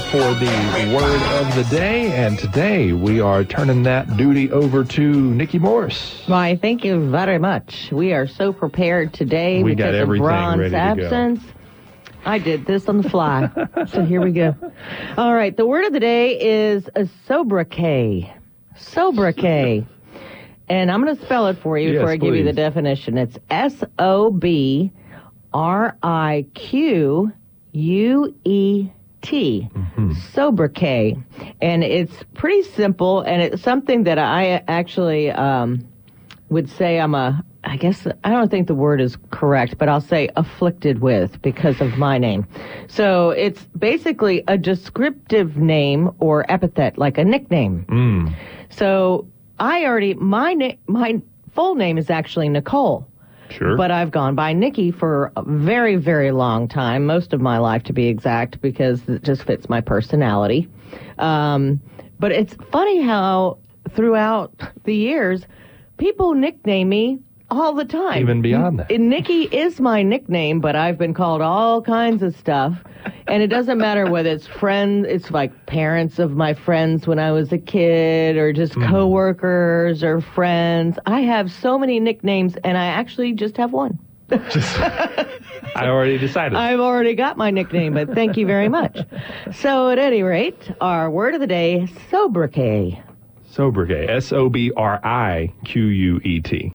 for the word of the day, and today we are turning that duty over to Nikki Morris. Why, thank you very much. We are so prepared today We got because of everything Ron's ready to go. absence. I did this on the fly, so here we go. All right, the word of the day is a sobriquet. Sobriquet. And I'm going to spell it for you before I give you the definition. It's SOBRIQUET. Sobriquet. And it's pretty simple, and it's something that I actually would say I guess I don't think the word is correct, but I'll say afflicted with because of my name. So it's basically a descriptive name or epithet, like a nickname. So my full name is actually Nicole. Sure. But I've gone by Nikki for a very, very long time, most of my life to be exact, because it just fits my personality. But it's funny how throughout the years, people nickname me all the time. Even beyond that. Nikki is my nickname, but I've been called all kinds of stuff. And it doesn't matter whether it's friends, it's like parents of my friends when I was a kid, or just coworkers or friends. I have so many nicknames, and I actually just have one. I already decided. I've already got my nickname, but thank you very much. So at any rate, our word of the day, sobriquet. Sobriquet. SOBRIQUET.